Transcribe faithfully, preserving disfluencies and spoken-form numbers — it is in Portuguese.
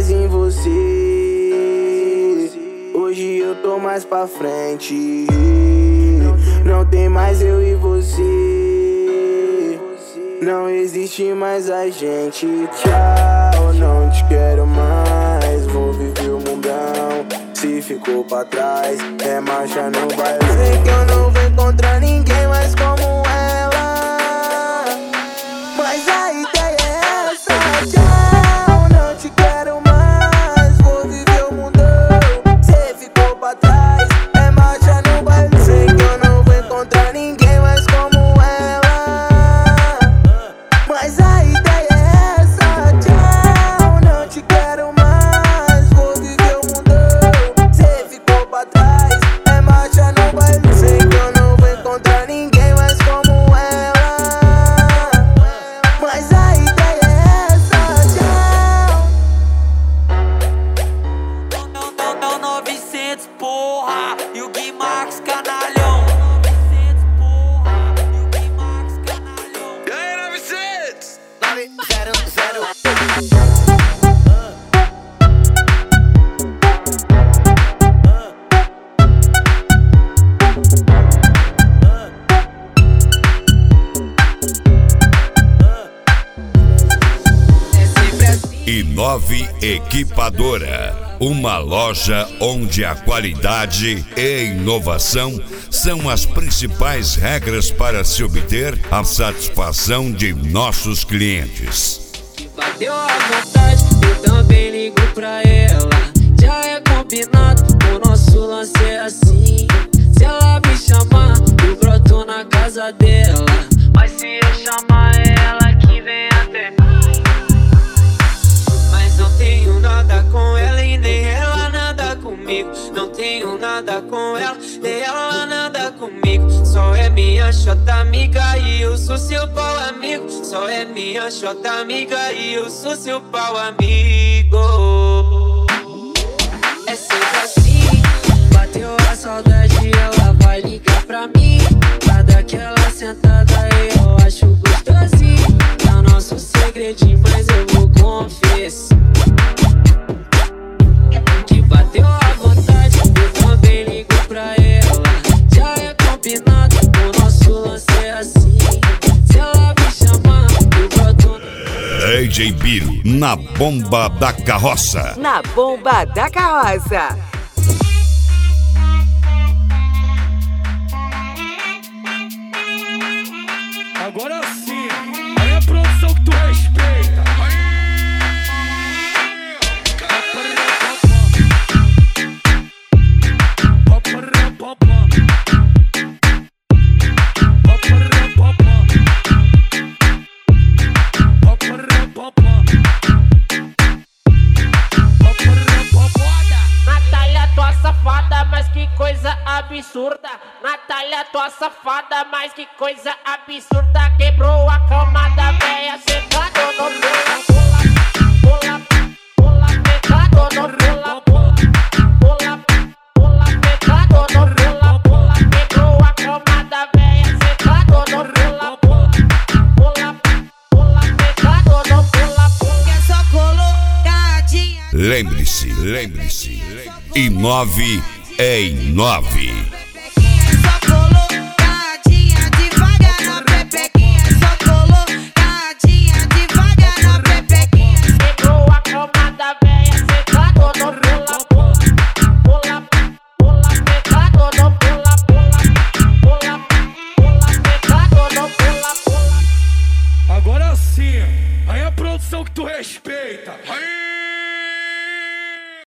mais em você. Hoje eu tô mais pra frente. Não tem mais eu e você. Não existe mais a gente. Tchau, não te quero mais. Vou viver o mundão. Se ficou pra trás, é marcha no baile. Sei que eu não vou encontrar ninguém mais como ela, mas a ideia é essa. Tchau, não te quero mais. Vou viver o mundão. Se ficou pra trás, é marcha no baile. Sei que eu não vou encontrar ninguém mais como ela, mas a ideia é essa. Tchau, não te quero mais. Vou viver o mundão. Se ficou pra trás, é marcha no baile. Sei que eu não vou encontrar ninguém mais como ela, mas a ideia é essa. Tchau. É o novecentos, porra, e o Gui Max canalhão. E aí, novecentos? nove zero zero. E nove Equipadora, uma loja onde a qualidade e inovação são as principais regras para se obter a satisfação de nossos clientes. Bateu a vontade, eu também ligo pra ela. Já é combinado, o nosso lance é assim. Se ela me chamar, eu broto na casa dela. Mas se eu chamar ela que vem até mim. Mas não tenho nada com ela e nem ela nada comigo. Não tenho nada com ela, nem ela nada comigo. Só é minha chota amiga e eu sou seu pau amigo. Só é minha chota amiga e eu sou seu pau amigo. É sempre assim, bateu a saudade, ela vai ligar pra mim. Pra dar aquela sentada eu acho gostosinho. Tá nosso segredinho, mas eu vou confessar que bateu a vontade, eu também ligo pra ela. Já é combinado, o nosso lance é assim. Se ela me chamar, eu boto D J Biro, na bomba da carroça. Na bomba da carroça. Agora sim, aí a produção que tu respeita. Natália, tua safada, mas que coisa absurda. Natália, tua safada, mas que coisa absurda. Quebrou a cama da véia, sentado no pula, pula, pula, pecado no pula, pula, pula, pula, pecado no pula, pula. Quebrou a cama da véia, sentado no pula, pula, pula, pula, pecado no pula, pula. que é só colocadinha. Lembre-se, lembre-se, e nove é em nove. Só colocadinha devagar na pepequinha. Só colocadinha devagar na pepequinha. Quebrou a cama da véia, sentado no pula, pula, pula, pula, pecado no pula, pula, pula, pula, pecado no pula, pula. Agora sim, aí a produção que tu respeita.